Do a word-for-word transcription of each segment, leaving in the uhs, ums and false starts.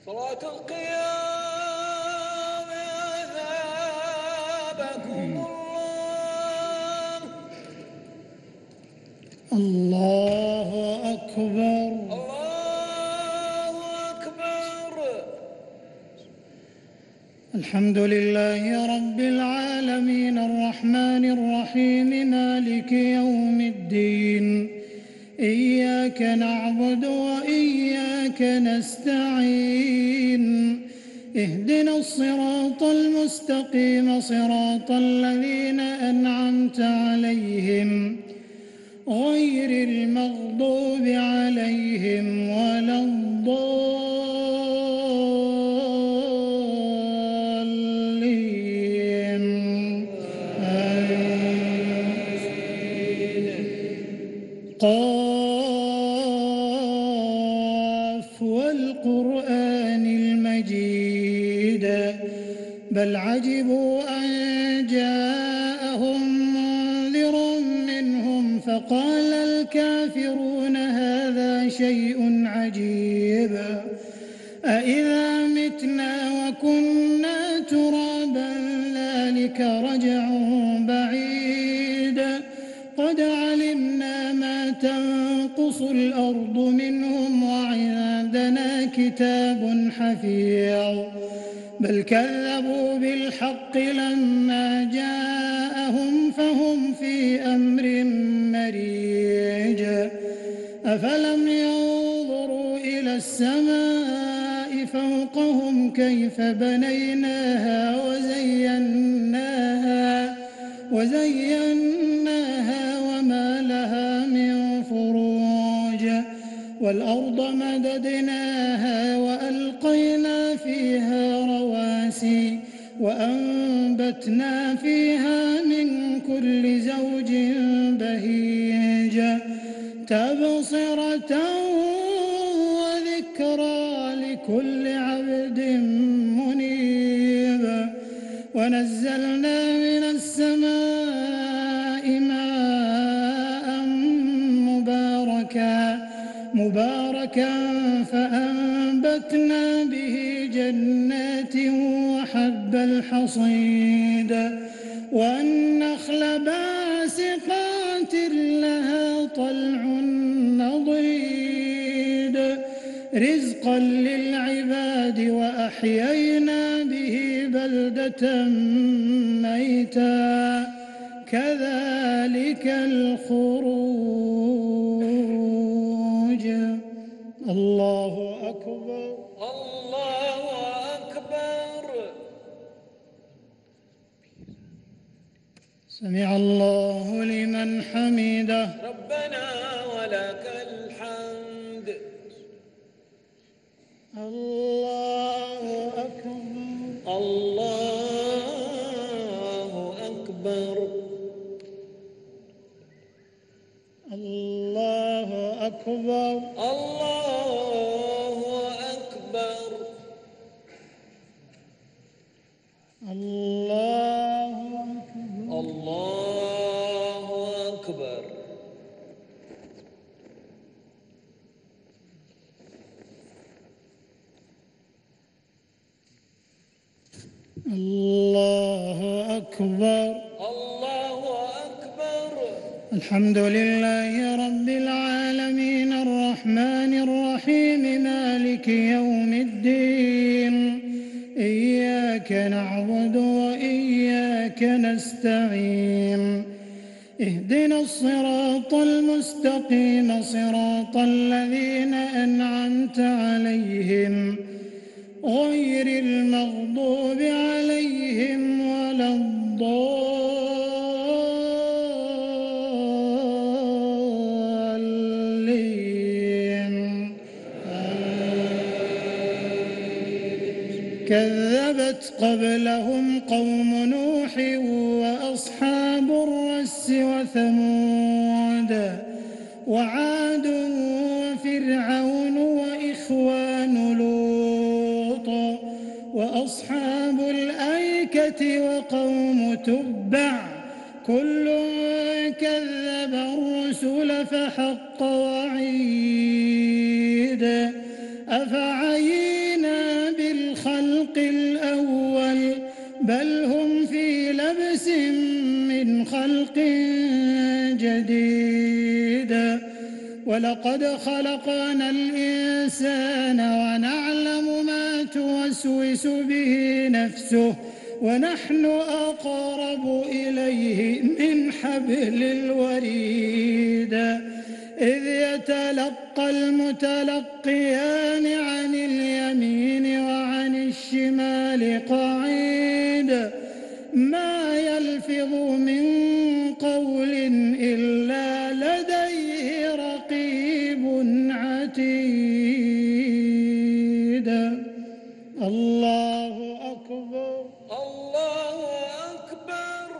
صلاة القيام أثابكم الله. الله أكبر. الله أكبر. الحمد لله رب العالمين الرحمن الرحيم مالك يوم الدين، إياك نعبد وإياك نستعين، اهدنا الصراط المستقيم صراط الذين أنعمت عليهم غير المغضوب عليهم ولا الضالين. قاف والقرآن المجيد بل عجبوا أن جاءهم منذر منهم فقال الكافرون هذا شيء عجيب أإذا متنا وكنا ترابا ذلك رجع بعيد قد علمنا ما تنقص الأرض منهم وعندنا كتاب حفيظ بل كذبوا بالحق لما جاءهم فهم في أمر مريج أفلم ينظروا إلى السماء فوقهم كيف بنيناها وزيناها وزيناها وما لها من فروج والأرض مددناها وألقينا فيها رواسي وأنبتنا فيها من كل زوج بهيج تبصرة وذكرى لكل عبد منيب ونزلنا من السماء ماء مباركا مباركا فأنبتنا به جنات وحب الحصيد والنخل باسقات لها طلع نضيد رزقا للعباد وأحيينا به بلدة ميتا كذلك الخروج. الله أكبر. الله أكبر. سمع الله لمن حمده. ربنا ولك الحمد. الله أكبر. الله أكبر. الله أكبر. الله أكبر. الله أكبر. الله أكبر. الله أكبر. الله أكبر. الحمد لله رب العالمين الرحمن الرحيم مالك يوم الدين، إياك نعبد وإياك نستعين، اهدنا الصراط المستقيم صراط الذين أنعمت عليهم غير المغضوب عليهم ولا الضالين. كذبت قبلهم قوم نوح وأصحاب الرس وثمود وعاد وفرعون وإخوان لوط وأصحاب الأيكة وقوم تبع كل كذب الرسل فحق وعيد أفعينا ولقد خلقنا الإنسان ونعلم ما توسوس به نفسه ونحن أقرب إليه من حبل الوريد إذ يتلقى المتلقيان عن اليمين وعن الشمال قعيد ما يلفظ من قول إلا لديه رقيب عتيد. الله أكبر. الله أكبر.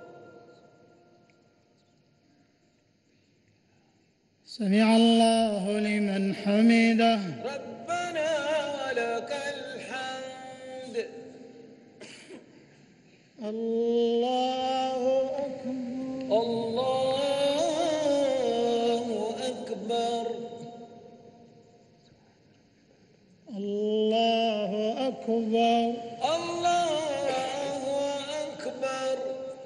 سمع الله لمن حمده. ربنا ولك الحمد. الله أكبر. الله أكبر. الله أكبر. الله أكبر.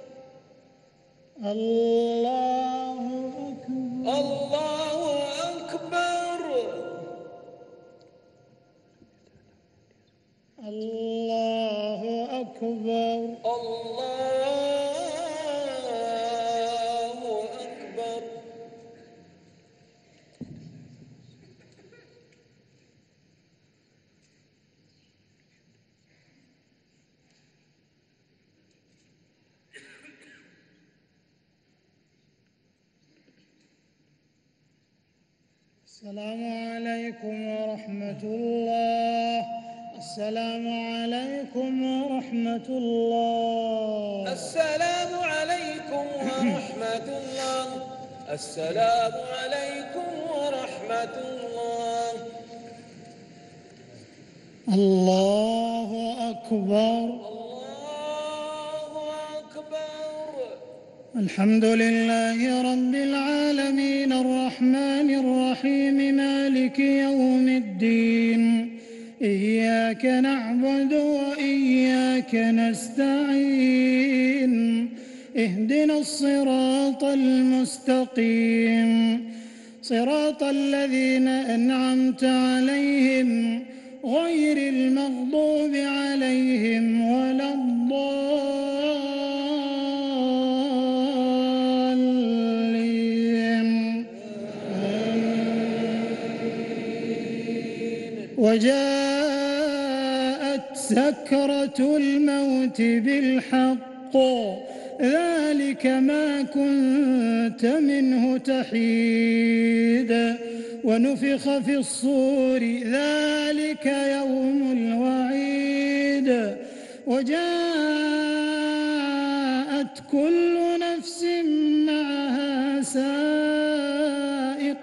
الله أكبر. الله أكبر. الله أكبر. الله أكبر. السلام عليكم ورحمة الله. السلام عليكم ورحمة الله. السلام عليكم ورحمة الله. السلام عليكم ورحمة الله. الله أكبر. الله أكبر. الحمد لله رب العالمين الرحمن الرحيم مالك يوم الدين إياك نعبد وإياك نستعين اهدنا الصراط المستقيم صراط الذين أنعمت عليهم غير المغضوب عليهم ولا الضالين. وجاءت سكرة الموت بالحق ذلك ما كنت منه تحيد ونفخ في الصور ذلك يوم الوعيد وجاءت كل نفس معها سائق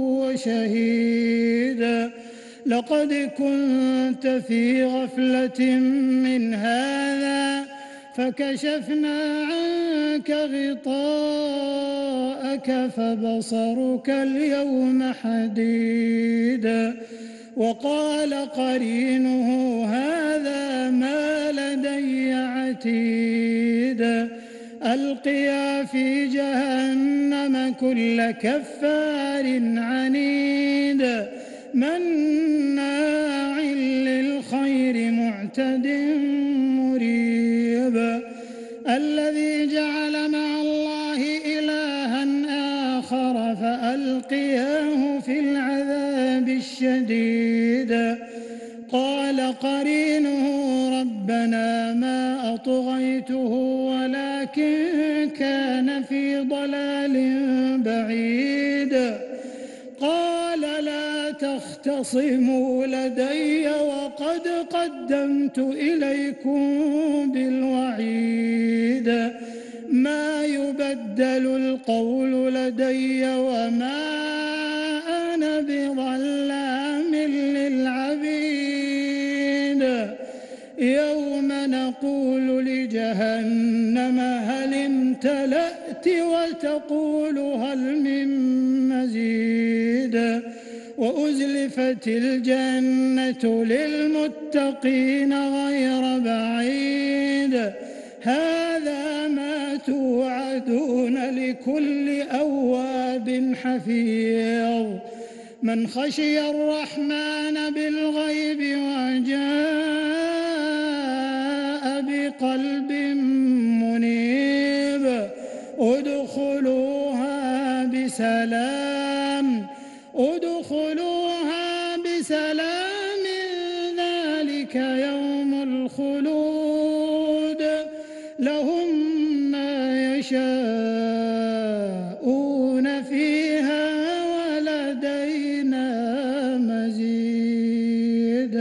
وشهيد لقد كنت في غفلة من هذا فكشفنا عنك غطاءك فبصرك اليوم حديد وقال قرينه هذا ما لدي عتيد ألقيا في جهنم كل كفار عنيد مناع للخير معتد مريب الذي جعل مع الله إلها آخر فألقياه في العذاب الشديد قال قرينه ربنا ما أطغيته ولكن كان في ضلال بعيد قال لا تختصموا لدي وقد قدمت إليكم بالوعيد ما يبدل القول لدي وما أنا بظلام للعبيد يوم نقول لجهنم هل امتلأت وتقول هل من مزيد وأزلفت الجنة للمتقين غير بعيد هذا ما توعدون لكل أواب حفيظ من خشي الرحمن بالغيب وجاء بقلب منيب ادخلوها بسلام ادخلوها بسلام ذلك يوم الخلود لهم ما يشاءون فيها ولدينا مزيد.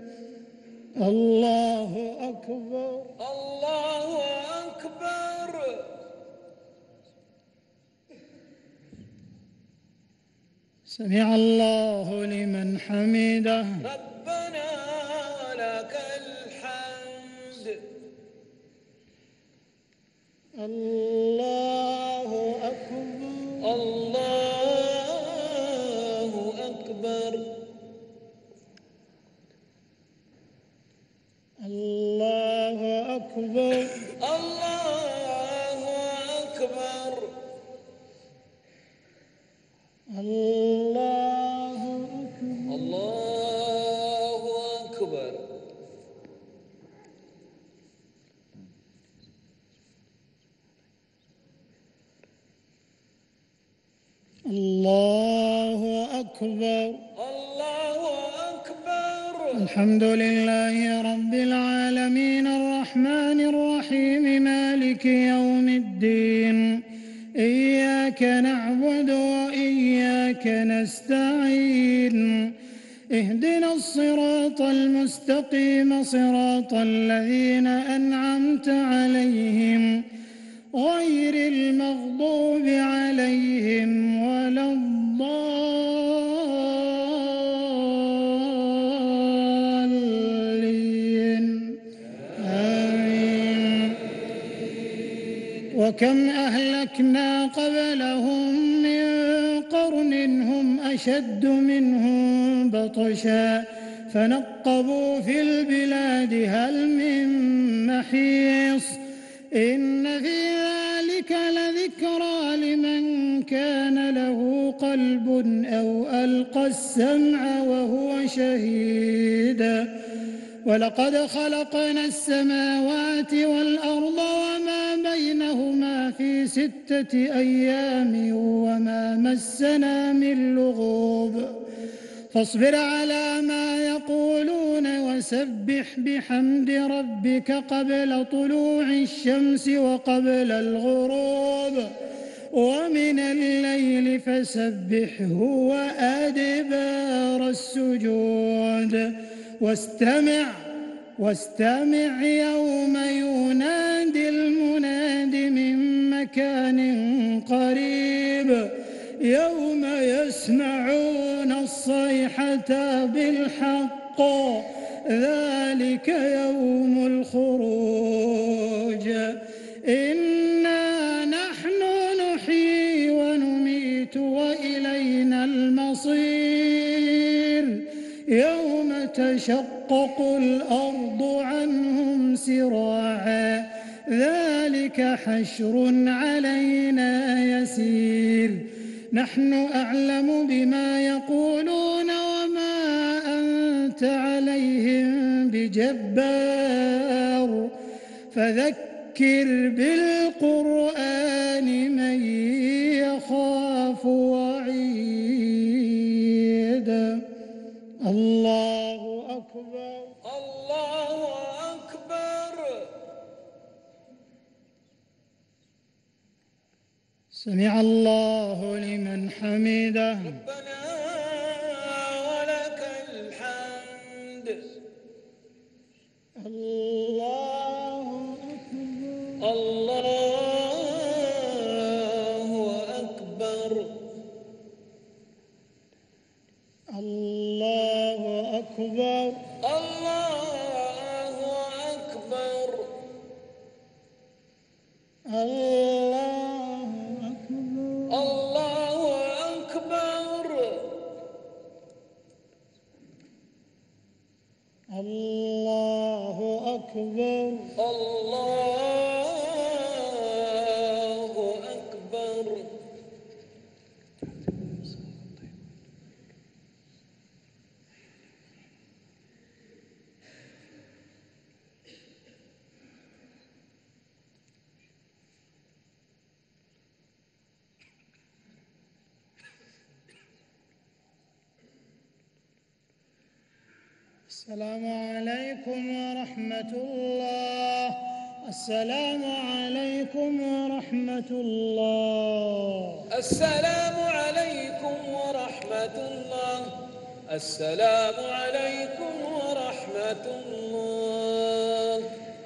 الله أكبر. الله أكبر. سمع الله لمن حمده. ربنا لك الحمد. الله أكبر. الله أكبر. الله أكبر. الله أكبر. الله أكبر. الله أكبر. الله أكبر. الله أكبر. الحمد لله رب العالمين الرحمن الرحيم مالك يوم الدين إياك نعبد وإياك نستعين اهدنا الصراط المستقيم صراط الذين أنعمت عليهم غير المغضوب عليهم ولا الضالين آمين. وكم أهلكنا قبلهم من قرن هم أشد منهم بطشا فنقبوا في البلاد هل من محيص إن في ذلك لذكرى لمن كان له قلب أو ألقى السمع وهو شهيد. ولقد خلقنا السماوات والأرض وما بينهما في ستة أيام وما مسنا من لغوب فاصبر على ما يقولون وسبح بحمد ربك قبل طلوع الشمس وقبل الغروب ومن الليل فسبحه وأدبار السجود واستمع واستمع يوم ينادي المناد من مكان قريب يوم يسمعون الصيحة بالحق ذلك يوم الخروج إنا نحن نحيي ونميت وإلينا المصير يوم تشقق الأرض عنهم سراعا ذلك حشر علينا يسير نحن أعلم بما يقولون وما أنت عليهم بجبار فذكر بالقرآن من يخاف وعيد. الله أكبر. الله أكبر. سمع الله لمن حمده. ربنا ولك الحمد. الله أكبر. الله أكبر. الله أكبر. الله أكبر. الله أكبر. الله أكبر. الله أكبر. الله السلام عليكم ورحمة الله. السلام عليكم ورحمة الله. السلام عليكم ورحمة الله. السلام عليكم ورحمة الله.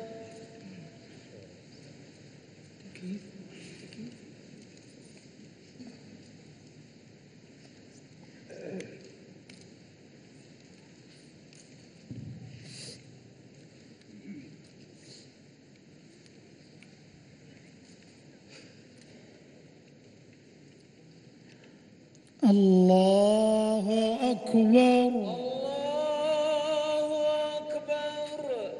الله أكبر. الله أكبر.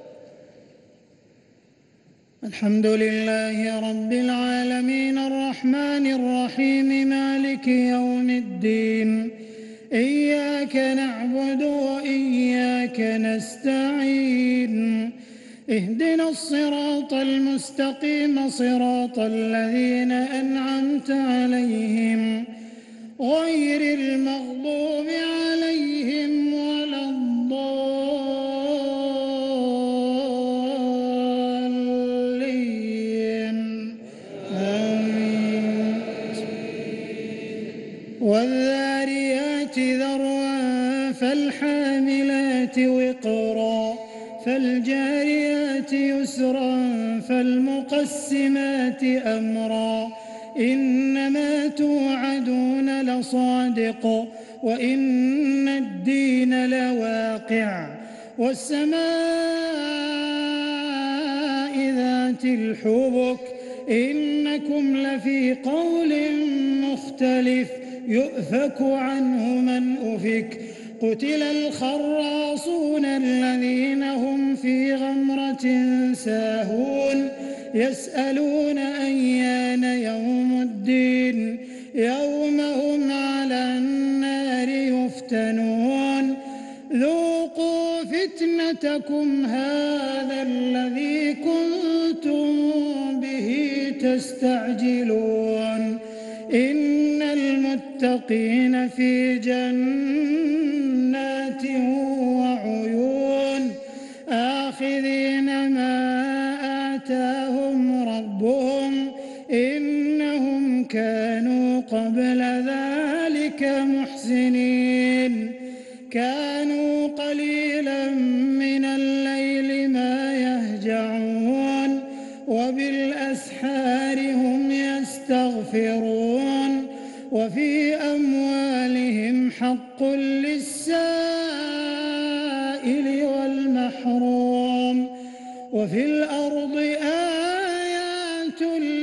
الحمد لله رب العالمين الرحمن الرحيم مالك يوم الدين. إياك نعبد وإياك نستعين. اهدنا الصراط المستقيم صراط الذين أنعمت عليهم غير المغضوب عليهم ولا الضالين. آمين. والذاريات ذروا فالحاملات وقرا فالجاريات يسرا فالمقسمات أمرا إنما توعدون لصادق وإن الدين لواقع والسماء ذات الحبك إنكم لفي قول مختلف يؤفك عنه من أفك قتل الخراصون الذين هم في غمرة ساهون يسألون أيان يوم الدين يوم هم على النار يفتنون ذوقوا فتنتكم هذا الذي كنتم به تستعجلون إن المتقين في جنات وعيون آخذين ما آتاهم ربهم إنهم كانوا قبل ذلك محسنين كانوا قليلا من الليل ما يهجعون وبالأسحار هم يستغفرون وفي أموالهم حق للسائل والمحروم وفي الأرض آيات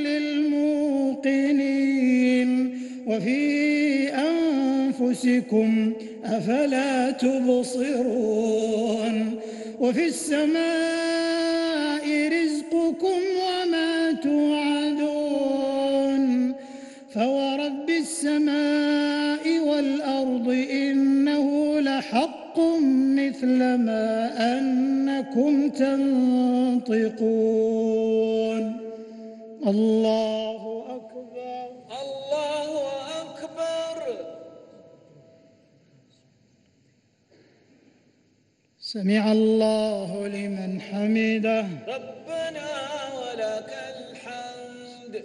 للموقنين وفي أنفسكم أفلا تبصرون وفي السماء رزقكم وما توعدون فورب السماء والأرض إنه لحق مثل ما أنكم تنطقون الله أكبر. الله أكبر. سمع الله لمن حمده. ربنا ولك الحمد.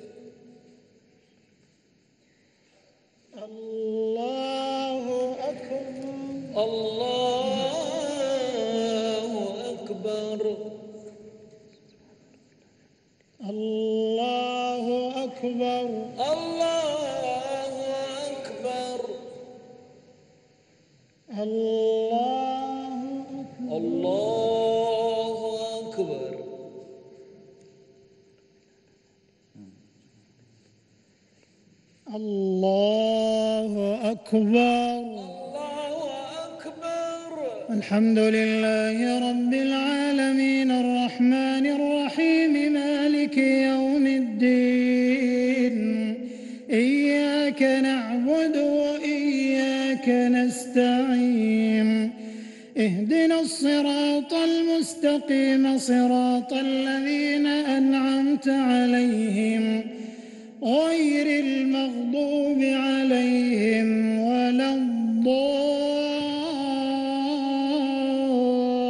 الله أكبر. الله أكبر. الله أكبر. الله أكبر. الله الله أكبر. الله أكبر. الله أكبر. الحمد لله رب العالمين الرحمن الرحيم مالك يوم الدين إياك نعبد وإياك نستعين اهدنا الصراط المستقيم صراط الذين أنعمت عليهم غير المغضوب عليهم ولا الضالين.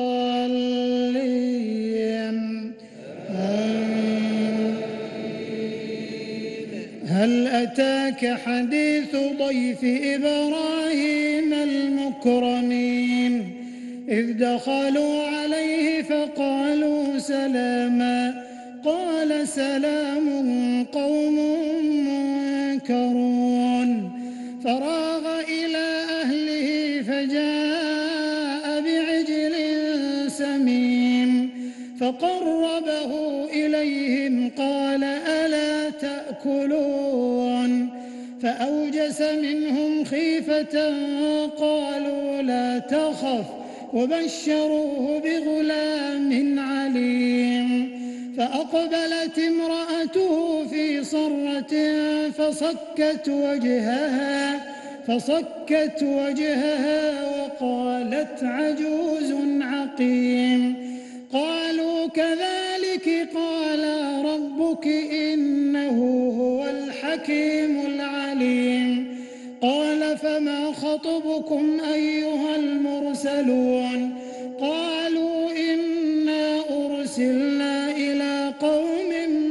أتاك حديث ضيف إبراهيم المكرمين إذ دخلوا عليه فقالوا سلاما قال سلام قوم منكرون فراغ إلى أهله فجاء بعجل سمين فقربه إليهم قال ألا تأكلون فأوجس منهم خيفة قالوا لا تخف وبشروه بغلام عليم فأقبلت امرأته في صرة فصكت وجهها فصكت وجهها وقالت عجوز عقيم قالوا كذلك قال ربك إنه هو الحكيم العليم قال فما خطبكم أيها المرسلون قالوا إنا أرسلنا إلى قوم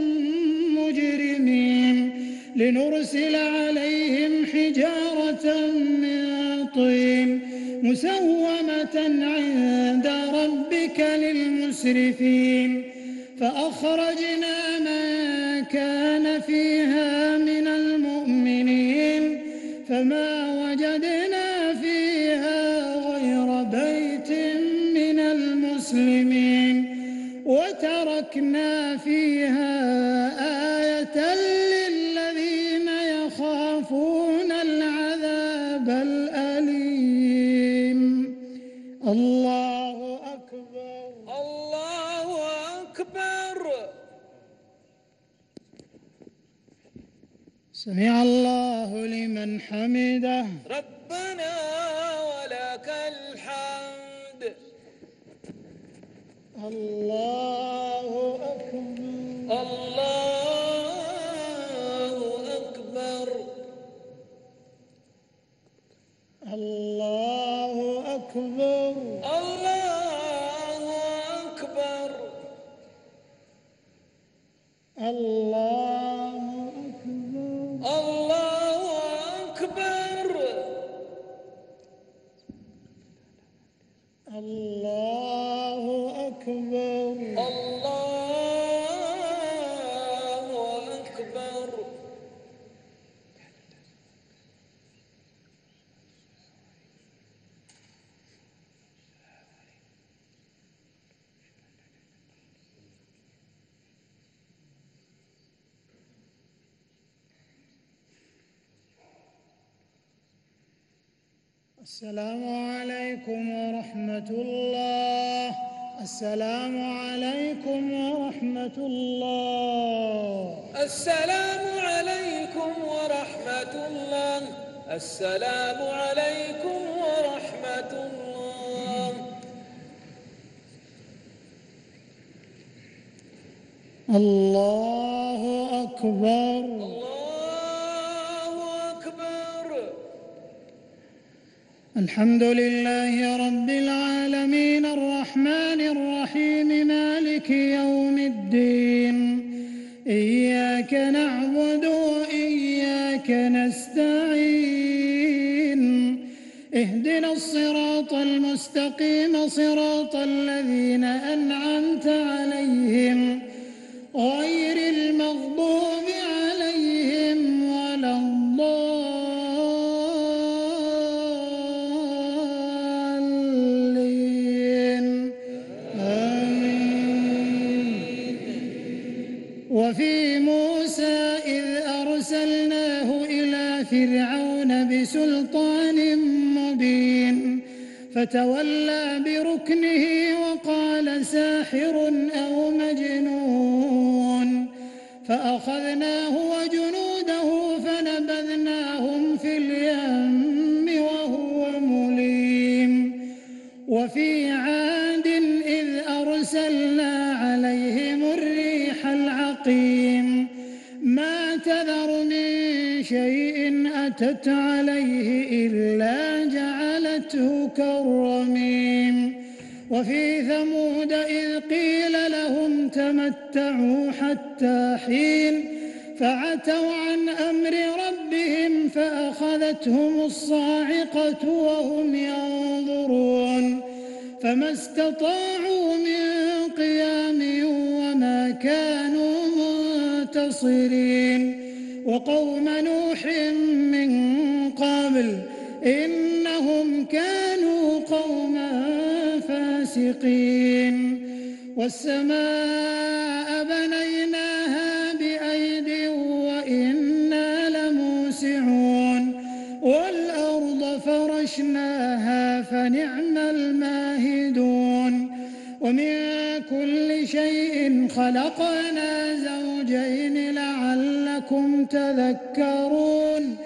مجرمين لنرسل عليهم حجارة من طين مسومة عند ربك للمسرفين فأخرجنا من كان فيها من المؤمنين فما وجدنا فيها غير بيت من المسلمين وتركنا فيها آية للذين يخافون العذاب الأليم. الله أكبر. الله أكبر. سمع الله لمن حمده. ربنا ولك الحمد. الله أكبر. الله أكبر. الله أكبر. الله أكبر. الله أكبر. الله أكبر. الله أكبر. السلام عليكم ورحمة الله. السلام عليكم ورحمة الله. السلام عليكم ورحمة الله. السلام عليكم ورحمة الله. الله أكبر. الله أكبر. الحمد لله رب العالمين الرحمن الرحيم مالك يوم الدين إياك نعبد وإياك نستعين اهدنا الصراط المستقيم صراط الذين أنعمت عليهم غير المغضوب عليهم ولا الضالين آمين. وفي موسى إذ أرسلناه إلى فرعون بسلطان مبين فتولى بركنه وقال ساحر أو مجنون فأخذناه وجنوده فنبذناهم في اليم وهو مليم. وفي عاد إذ أرسلنا عليهم الريح العقيم ما تذر من شيء أتت عليه إلا جعلته كالرميم. وفي ثمود إذ قيل لهم تمتعوا حتى حين فعتوا عن أمر ربهم فأخذتهم الصاعقة وهم ينظرون فما استطاعوا من قيام وما كانوا منتصرين وقوم نوح من قبل إنهم كانوا قوما فاسقين والسماء بنيناها بأيد وإنا لموسعون والأرض فرشناها فنعم الماهدون ومن كل شيء خلقنا زوجين لعلكم تذكرون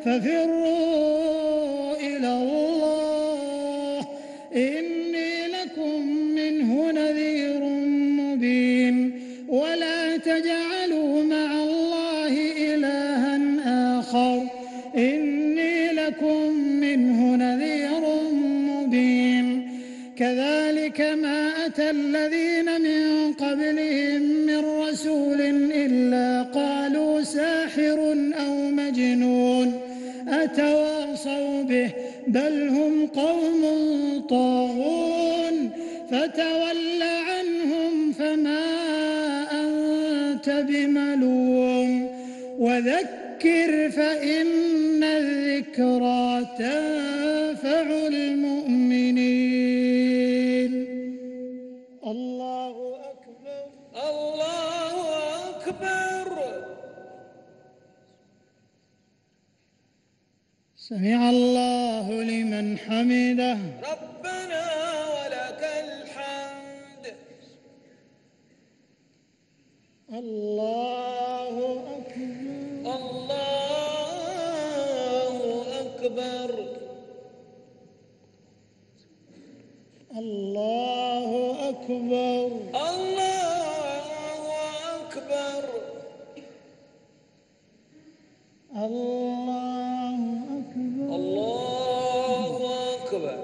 ففروا إلى الله إني لكم منه نذير مبين ولا تجعلوا مع الله إلها آخر إني لكم منه نذير مبين كذلك ما أتى الذين من قبلهم من رسول إلا قالوا ساحر أو مجنون أتواصوا به بل هم قوم طاغون فتول عنهم فما أنت بملوم وذكر فإن الذكرى تنفع المؤمنين الله أكبر الله أكبر. سمع الله لمن حمده ربنا ولك الحمد. الله أكبر الله أكبر. الله أكبر الله أكبر. الله أكبر الله أكبر.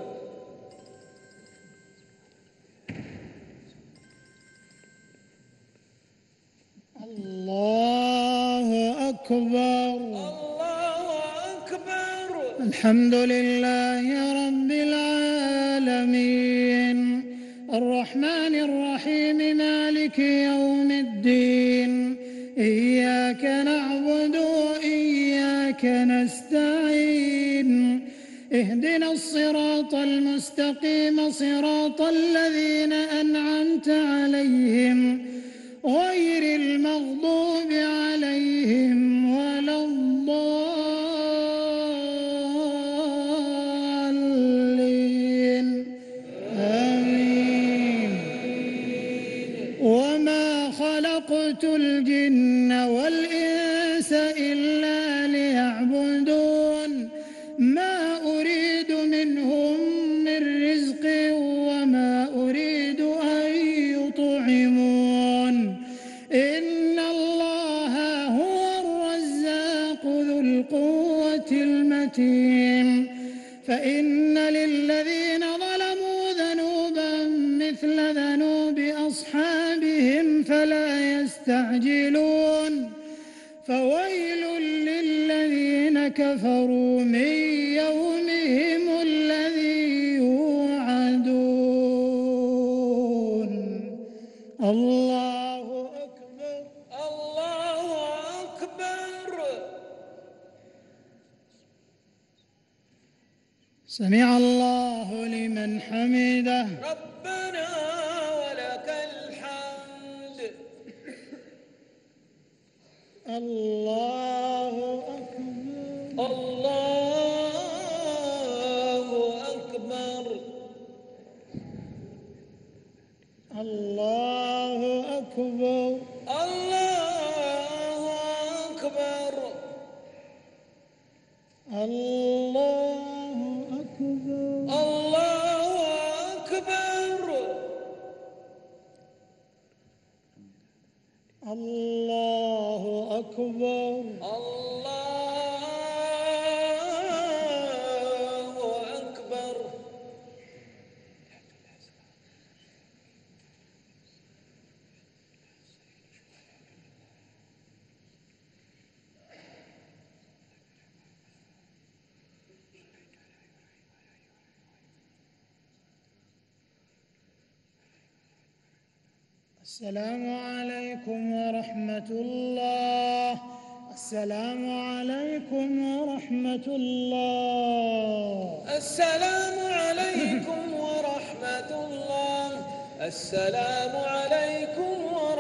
الله أكبر. الله أكبر. الحمد لله رب العالمين الرحمن الرحيم مالك يوم الدين إياك نعبد وإياك نستعين اهدنا الصراط المستقيم صراط الذين أنعمت عليهم غير المغضوب عليهم ولا الضالين آمين. وما خلقت الجن والإنس إلا ليعبدون ما أريد منهم من رزق وما أريد أن يطعمون إن الله هو الرزاق ذو القوة المتين فإن للذين ظلموا ذنوبا مثل ذنوب أصحابهم فلا يستعجلون فويل للذين كفروا من يومهم الذي يوعدون. الله أكبر الله أكبر. سمع الله لمن حمده ربنا ولك الحمد. الله أكبر الله أكبر. الله أكبر الله أكبر. الله أكبر الله أكبر. الله أكبر الله أكبر. السلام عليكم ورحمة الله. السلام عليكم ورحمة الله. السلام عليكم ورحمة الله. السلام عليكم ورحمة الله.